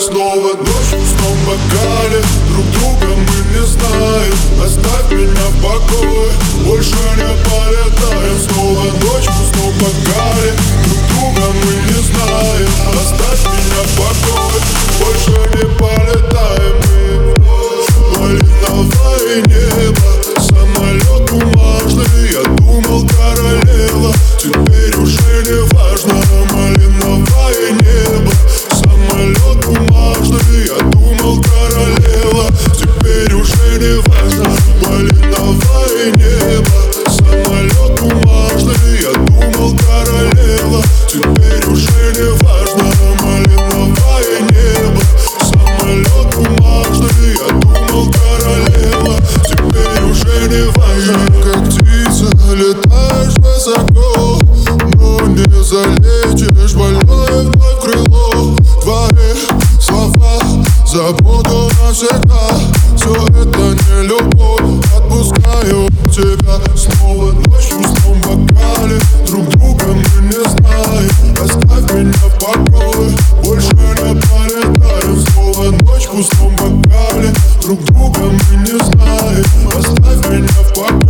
Снова ночь в пустом бокале, друг друга мы не знаем. Оставь меня в покое, больше не полетаем. Снова ночь в пустом бокале, друг друга мы не знаем. Оставь меня в покое, больше не полетаем. Малиновое небо, самолет бумажный. Я думал, королева, теперь уже не важно. Малиновое небо, самолет бумажный. Я думал, королева, теперь уже не важно. Малиновое небо, самолет бумажный. Я думал, королева, теперь уже не важно. Малиновое небо, самолет бумажный. Я думал, королева, теперь уже не важно. Как птица летаешь высоко, но не залетишь, больное вновь крыло. Твои слова забуду навсегда. Все это не любовь, отпускаю тебя. Снова ночь в пустом бокале, друг друга мы не знаем. Оставь меня в покое, больше не полетаем. Снова ночь в пустом бокале, друг друга мы не знаем. Оставь меня в покое.